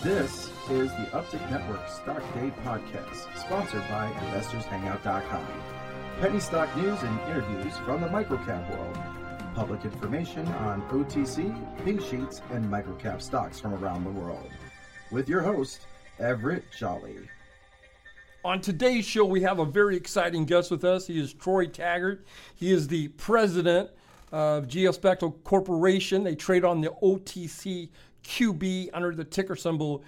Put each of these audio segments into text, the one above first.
This is the Uptick Network Stock Day Podcast, sponsored by InvestorsHangout.com. Penny stock news and interviews from the microcap world. Public information on OTC, pink sheets, and microcap stocks from around the world. With your host, Everett Jolly. On today's show, we have a very exciting guest with us. He is Troy Taggart. He is the president of Geospectral Corporation. They trade on the OTCQB under the ticker symbol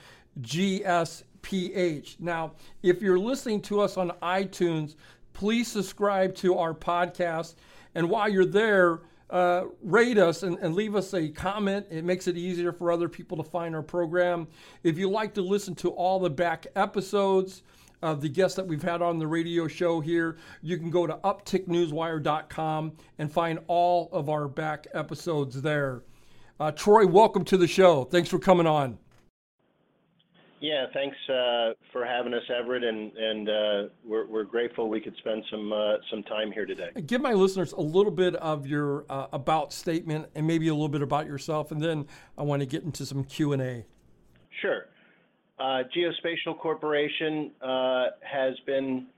GSPH. Now, if you're listening to us on iTunes, please subscribe to our podcast. And while you're there, rate us and leave us a comment. It makes it easier for other people to find our program. If you like to listen to all the back episodes of the guests that we've had on the radio show here, you can go to upticknewswire.com and find all of our back episodes there. Troy, welcome to the show. Thanks for coming on. Yeah, thanks for having us, Everett, and we're grateful we could spend some time here today. Give my listeners a little bit of your about statement and maybe a little bit about yourself, and then I want to get into some Q&A. Sure. Geospatial Corporation has been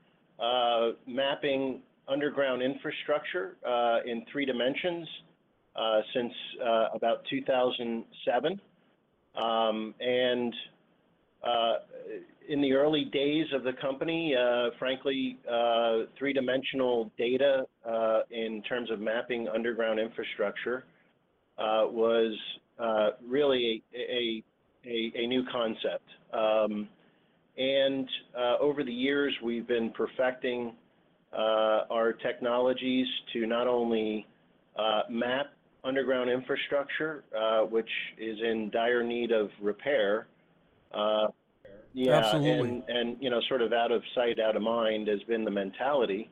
mapping underground infrastructure in three dimensions since about 2007. And in the early days of the company, frankly, three-dimensional data in terms of mapping underground infrastructure was really a new concept. And over the years, we've been perfecting our technologies to not only map underground infrastructure, which is in dire need of repair. Absolutely. And sort of out of sight, out of mind has been the mentality.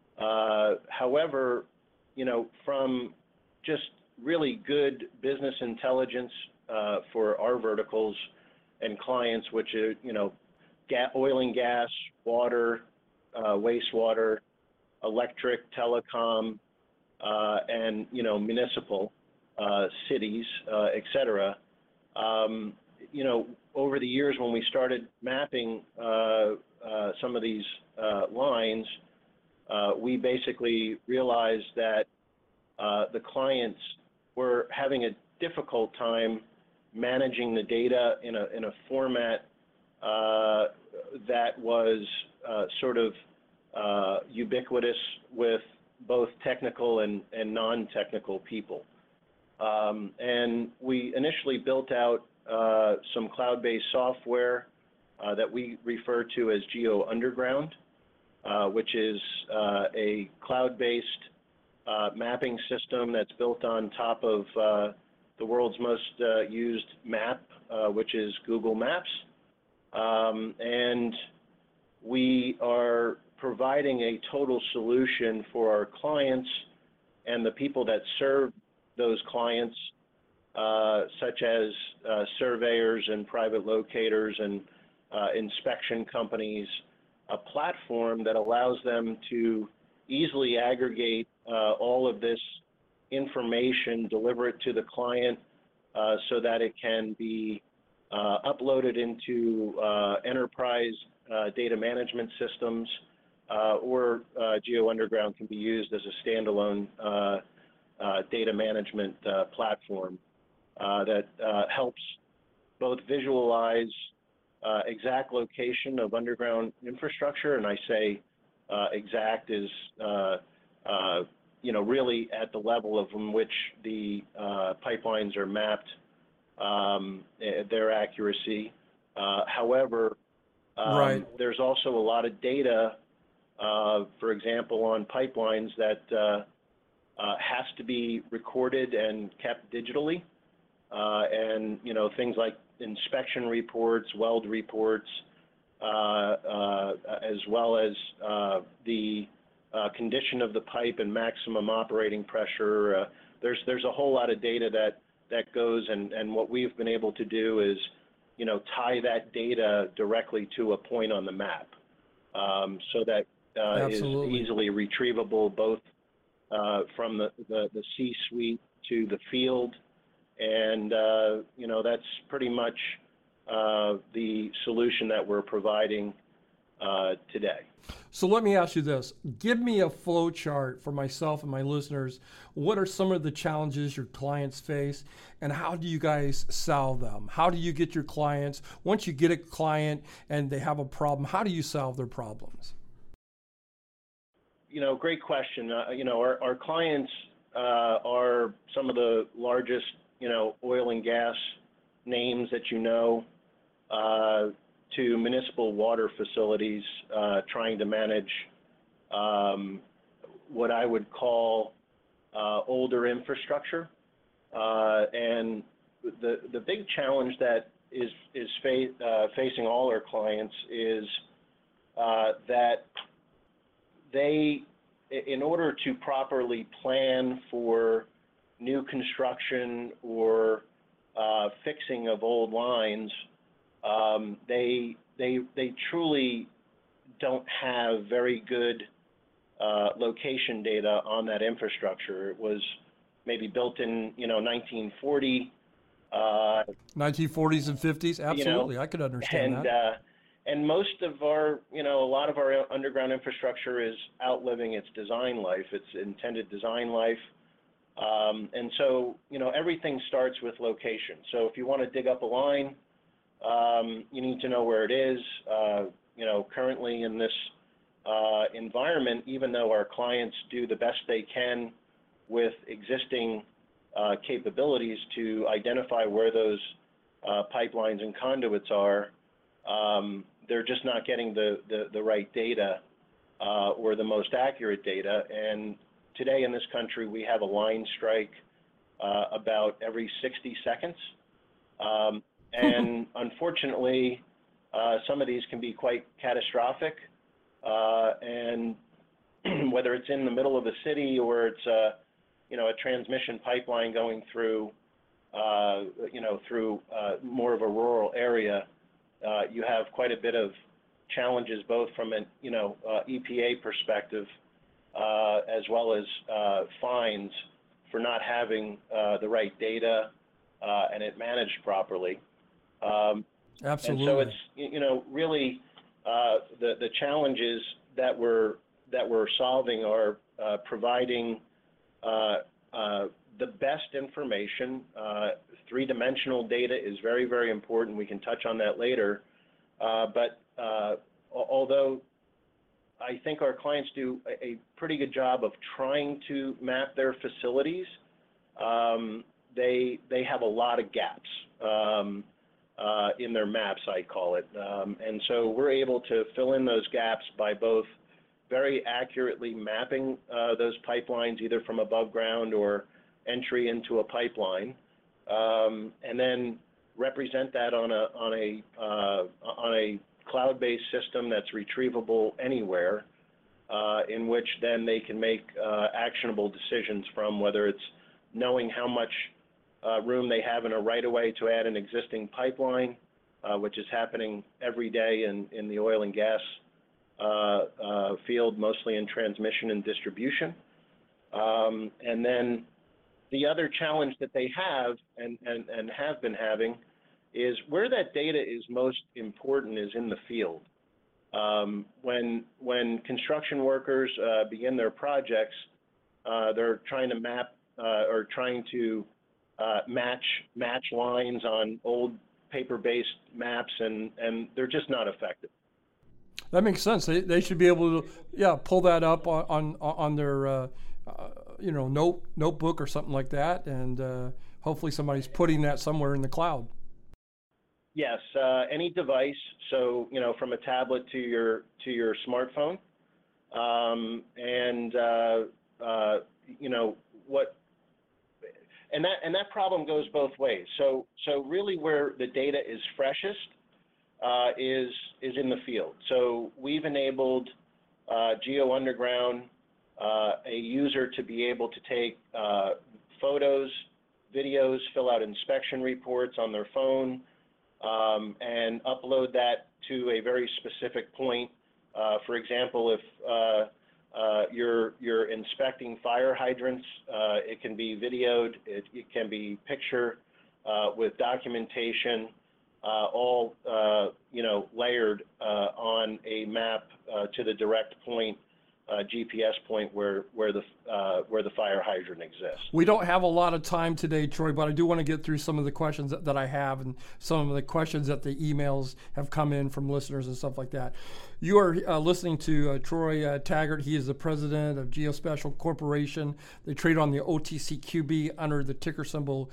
However, from just really good business intelligence for our verticals and clients, which are, oil and gas, water, wastewater, electric, telecom, and, municipal, cities, et cetera. Over the years when we started mapping some of these lines, we basically realized that the clients were having a difficult time managing the data in a format that was sort of ubiquitous with both technical and non-technical people. And we initially built out some cloud-based software that we refer to as Geo Underground, which is a cloud-based mapping system that's built on top of the world's most used map, which is Google Maps. And we are providing a total solution for our clients and the people that serve those clients, such as surveyors and private locators and inspection companies, a platform that allows them to easily aggregate all of this information, deliver it to the client so that it can be uploaded into enterprise data management systems, or Geo Underground can be used as a standalone data management platform that helps both visualize exact location of underground infrastructure, and I say exact is really at the level of in which the pipelines are mapped, their accuracy. However, Right. There's also a lot of data, for example, on pipelines that has to be recorded and kept digitally, and things like inspection reports, weld reports, as well as the condition of the pipe and maximum operating pressure. There's a whole lot of data that goes, and what we've been able to do is tie that data directly to a point on the map, so that is easily retrievable both from the C-suite to the field, and that's pretty much the solution that we're providing today. So let me ask you this. Give me a flow chart for myself and my listeners. What are some of the challenges your clients face, and how do you guys solve them? How do you get your clients, once you get a client and they have a problem, how do you solve their problems? Great question. Our clients are some of the largest, oil and gas names that to municipal water facilities trying to manage what I would call older infrastructure. And the big challenge that is facing all our clients is that they, in order to properly plan for new construction or fixing of old lines, they truly don't have very good location data on that infrastructure. It was maybe built in 1940. 1940s and 50s, absolutely. I could understand that. And most of our, a lot of our underground infrastructure is outliving its design life, its intended design life. And so, everything starts with location. So if you want to dig up a line, you need to know where it is. Currently in this environment, even though our clients do the best they can with existing capabilities to identify where those pipelines and conduits are, they're just not getting the right data or the most accurate data. And today in this country, we have a line strike about every 60 seconds. And unfortunately, some of these can be quite catastrophic. And whether it's in the middle of a city or it's a transmission pipeline going through, through more of a rural area, you have quite a bit of challenges, both from an EPA perspective as well as fines for not having the right data and it managed properly. Absolutely. And so it's really the challenges that we're solving are providing the best information. Three-dimensional data is very, very important. We can touch on that later. But although I think our clients do a pretty good job of trying to map their facilities, they have a lot of gaps in their maps, I call it. And so we're able to fill in those gaps by both very accurately mapping those pipelines, either from above ground or entry into a pipeline, and then represent that on a cloud-based system that's retrievable anywhere, in which then they can make actionable decisions from, whether it's knowing how much room they have in a right-of-way to add an existing pipeline, which is happening every day in the oil and gas field, mostly in transmission and distribution. And then the other challenge that they have and have been having is where that data is most important is in the field. When construction workers begin their projects, they're trying to map or trying to match lines on old paper-based maps, and they're just not effective. That makes sense. They should be able to, pull that up on their, notebook or something like that, and hopefully somebody's putting that somewhere in the cloud. Yes, any device. So from a tablet to your smartphone, and that problem goes both ways. So really, where the data is freshest is in the field. So we've enabled Geo Underground, a user to be able to take photos, videos, fill out inspection reports on their phone, and upload that to a very specific point. For example, if you're inspecting fire hydrants, it can be videoed, it can be picture with documentation. all layered on a map to the direct point, GPS point where the fire hydrant exists. We don't have a lot of time today, Troy, but I do want to get through some of the questions that I have and some of the questions that the emails have come in from listeners and stuff like that. You are listening to Troy Taggart. He is the president of Geospatial Corporation. They trade on the OTCQB under the ticker symbol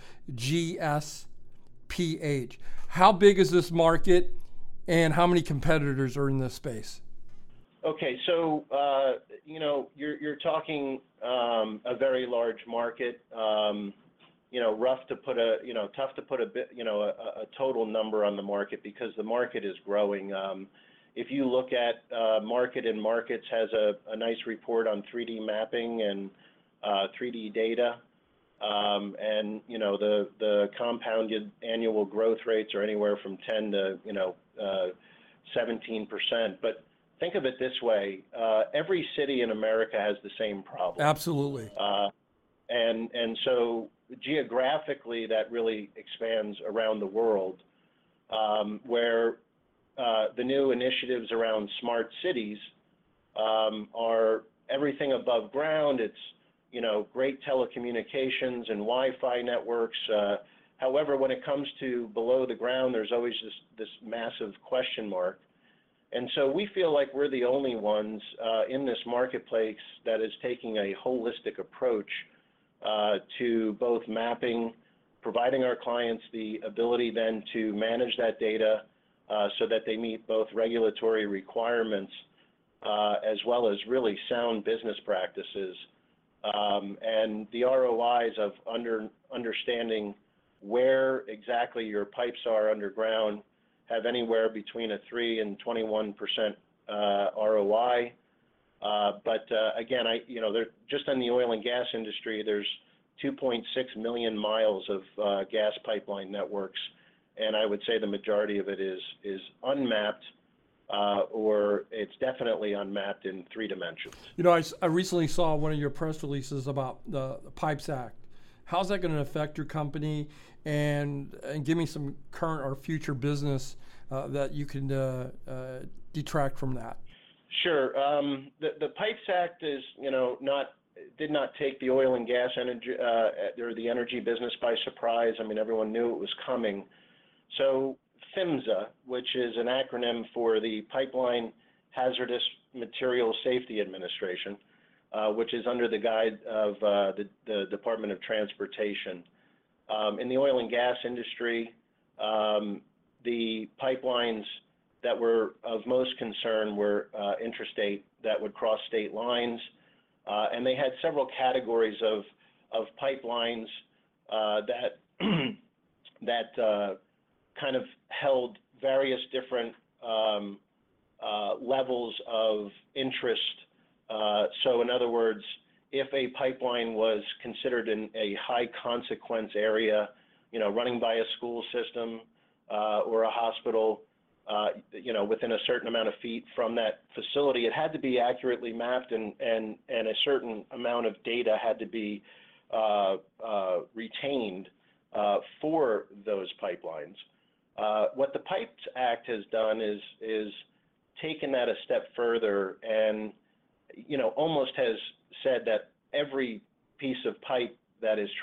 GSPH. How big is this market, and how many competitors are in this space? Okay, so you're talking a very large market. Tough to put a total number on the market because the market is growing. If you look at Market and Markets has a nice report on 3D mapping and 3D data, and the compounded annual growth rates are anywhere from 10 to 17%. But think of it this way, every city in America has the same problem. Absolutely. And so geographically, that really expands around the world, where the new initiatives around smart cities are everything above ground. It's, great telecommunications and Wi-Fi networks. However, when it comes to below the ground, there's always this massive question mark. And so we feel like we're the only ones in this marketplace that is taking a holistic approach to both mapping, providing our clients the ability then to manage that data so that they meet both regulatory requirements as well as really sound business practices. And the ROIs of understanding where exactly your pipes are underground have anywhere between a 3 and 21% ROI. But again, they're just in the oil and gas industry, there's 2.6 million miles of gas pipeline networks, and I would say the majority of it is unmapped, or it's definitely unmapped in 3 dimensions. I recently saw one of your press releases about the PIPES Act. How's that going to affect your company, and give me some current or future business that you can detract from that? Sure. The PIPES Act is, did not take the oil and gas energy or the energy business by surprise. I mean, everyone knew it was coming. So PHMSA, which is an acronym for the Pipeline Hazardous Materials Safety Administration, which is under the guide of the Department of Transportation. In the oil and gas industry, the pipelines that were of most concern were interstate that would cross state lines, and they had several categories of pipelines that kind of held various different levels of interest. So in other words, if a pipeline was considered in a high consequence area, running by a school system or a hospital, within a certain amount of feet from that facility, it had to be accurately mapped, and a certain amount of data had to be retained for those pipelines. What the PIPES Act has done is taken that a step further and, almost has said that every piece of pipe that is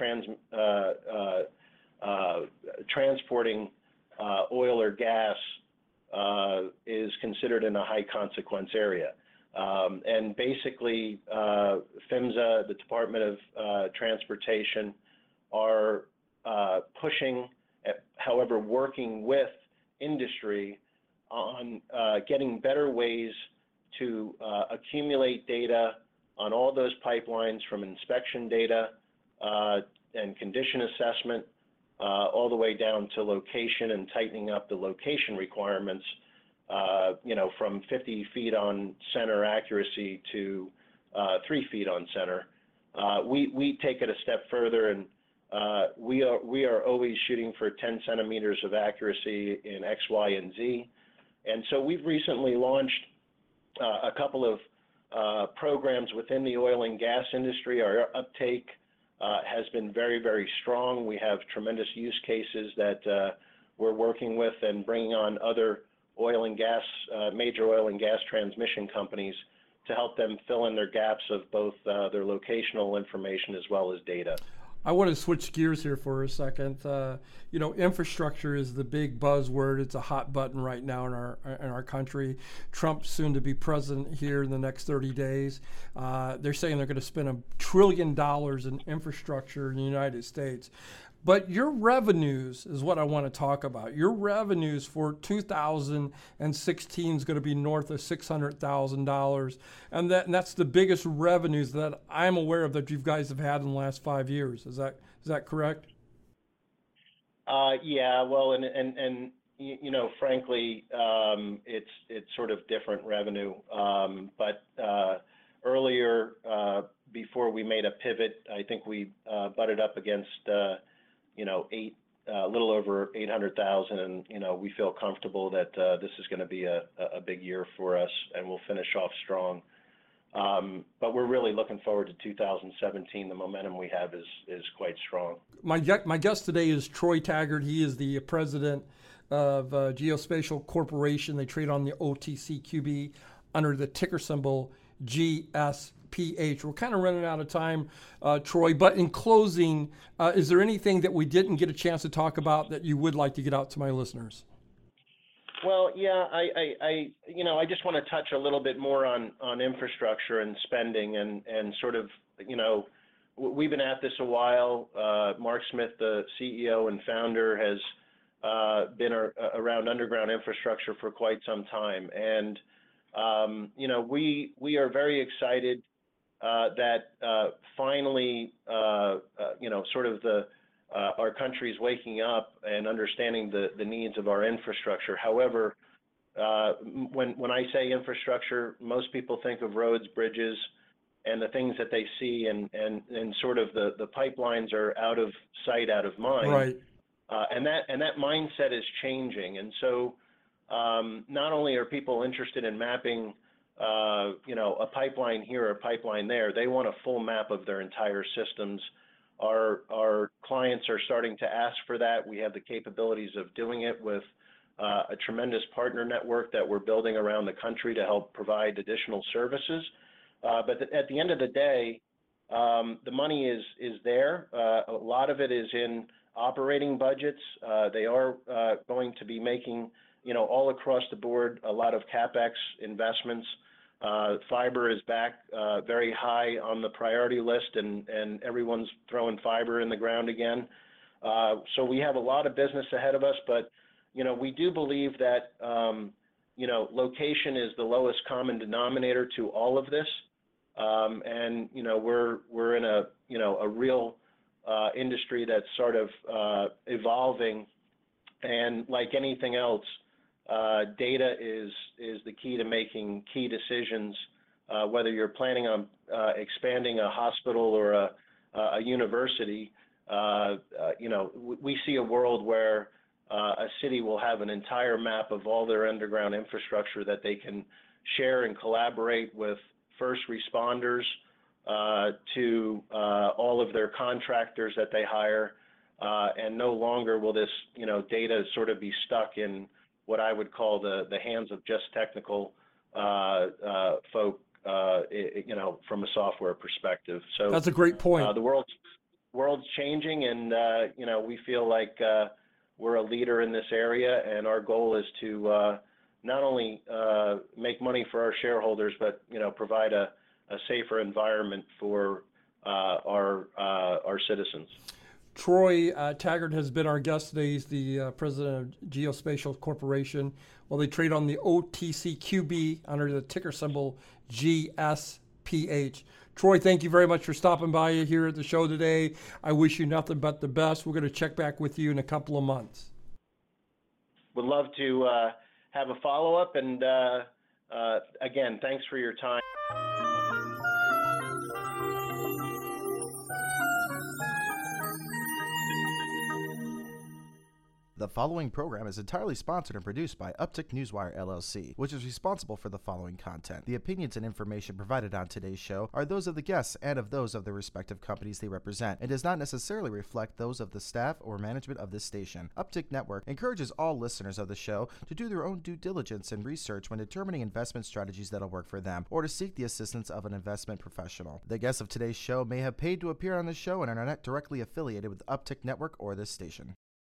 transporting oil or gas is considered in a high consequence area. And basically, PHMSA, the Department of Transportation, are pushing, however, working with industry on getting better ways to accumulate data on all those pipelines, from inspection data and condition assessment all the way down to location, and tightening up the location requirements, from 50 feet on center accuracy to 3 feet on center. We take it a step further, and we are always shooting for 10 centimeters of accuracy in X, Y, and Z. And so we've recently launched a couple of programs within the oil and gas industry. Our uptake has been very, very strong. We have tremendous use cases that we're working with and bringing on other oil and gas, major oil and gas transmission companies to help them fill in their gaps of both their locational information as well as data. I want to switch gears here for a second. Infrastructure is the big buzzword. It's a hot button right now in our country. Trump's soon to be president here in the next 30 days. They're saying they're going to spend $1 trillion in infrastructure in the United States. But your revenues is what I want to talk about. Your revenues for 2016 is going to be north of $600,000, and that's the biggest revenues that I'm aware of that you guys have had in the last 5 years. Is that correct? Yeah. Well, and frankly, it's sort of different revenue. But earlier, before we made a pivot, I think we butted up against a little over 800,000, and we feel comfortable that this is going to be a big year for us, and we'll finish off strong. But we're really looking forward to 2017. The momentum we have is quite strong. My guest today is Troy Taggart. He is the president of Geospatial Corporation. They trade on the OTCQB under the ticker symbol GSPH. We're kind of running out of time, Troy, but in closing, is there anything that we didn't get a chance to talk about that you would like to get out to my listeners? Well, yeah, I just want to touch a little bit more on infrastructure and spending and sort of, we've been at this a while. Mark Smith, the CEO and founder, has been around underground infrastructure for quite some time. And, we are very excited that finally, sort of our country is waking up and understanding the needs of our infrastructure. However, when I say infrastructure, most people think of roads, bridges, and the things that they see, and sort of the pipelines are out of sight, out of mind. Right. And that mindset is changing. And so not only are people interested in mapping a pipeline here or a pipeline there, they want a full map of their entire systems. Our clients are starting to ask for that. We have the capabilities of doing it with a tremendous partner network that we're building around the country to help provide additional services. But at the end of the day, the money is there. A lot of it is in operating budgets. They are going to be making, all across the board, a lot of CapEx investments. Fiber is back very high on the priority list, and everyone's throwing fiber in the ground again. So we have a lot of business ahead of us, but, we do believe that, location is the lowest common denominator to all of this. And, we're in a real industry that's sort of evolving, and like anything else, data is the key to making key decisions, whether you're planning on expanding a hospital or a university. We see a world where a city will have an entire map of all their underground infrastructure that they can share and collaborate with first responders to all of their contractors that they hire, and no longer will this data sort of be stuck in what I would call the hands of just technical folk, from a software perspective. So that's a great point. The world's changing, and we feel like we're a leader in this area, and our goal is to not only make money for our shareholders, but provide a safer environment for our citizens. Troy Taggart has been our guest today. He's the president of Geospatial Corporation. Well, they trade on the OTCQB under the ticker symbol GSPH. Troy, thank you very much for stopping by here at the show today. I wish you nothing but the best. We're going to check back with you in a couple of months. Would love to have a follow-up, and again, thanks for your time. The following program is entirely sponsored and produced by Uptick Newswire LLC, which is responsible for the following content. The opinions and information provided on today's show are those of the guests and of those of the respective companies they represent, and does not necessarily reflect those of the staff or management of this station. Uptick Network encourages all listeners of the show to do their own due diligence and research when determining investment strategies that'll work for them, or to seek the assistance of an investment professional. The guests of today's show may have paid to appear on the show and are not directly affiliated with Uptick Network or this station.